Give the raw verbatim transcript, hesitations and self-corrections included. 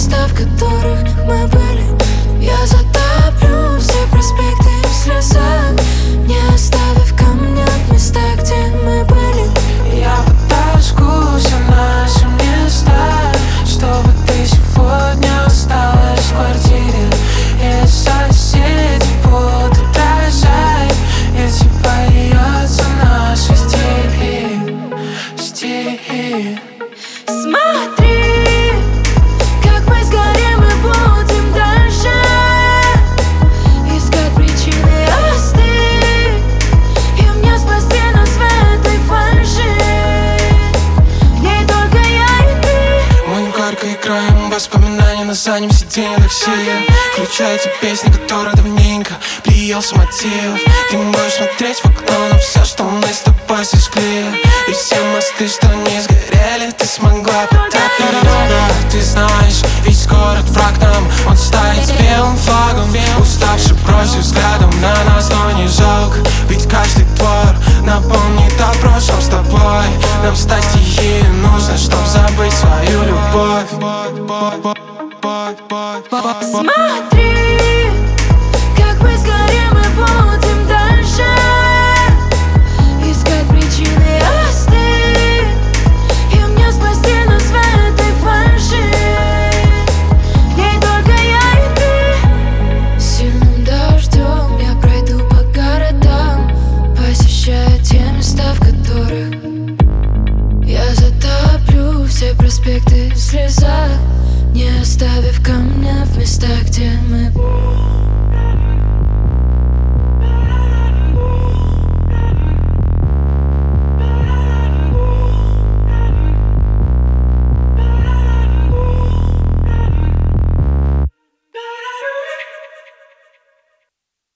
места, в которых мы были. Я затоплю все проспекты в слезах, не оставив камня в местах, где мы были. Я потаску все наши места, чтобы ты сегодня осталась в квартире. И соседи будут дрожать, если поется наши стихи, стихи. Смотри, как мы сгорим и будем дальше искать причины остыть, и мне спасти нас в этой фальши. В ней только я и ты. Мы горько играем воспоминания на заднем сиденье такси. Включайте песни, которые давненько приелся мотив. Ты не можешь смотреть в окно на все, что мы с тобой сожгли. И все мосты, что не сгорели, ты смогла потопить. Ты знаешь, весь город враг нам, он стоит с белым флагом. Уставший бросив взглядом на нас, но не жалко. Ведь каждый двор напомнит о прошлом с тобой. Нам стать стихией нужно, чтоб забыть свою любовь. Смотри, как мы сгорим и будем дальше искать причины остыть, и мне спасти нас в этой фальши. В ней только я и ты. Сильным дождем я пройду по городам, посещая те места, в которых я затоплю все проспекты в слезах, не оставив камня в местах, где мы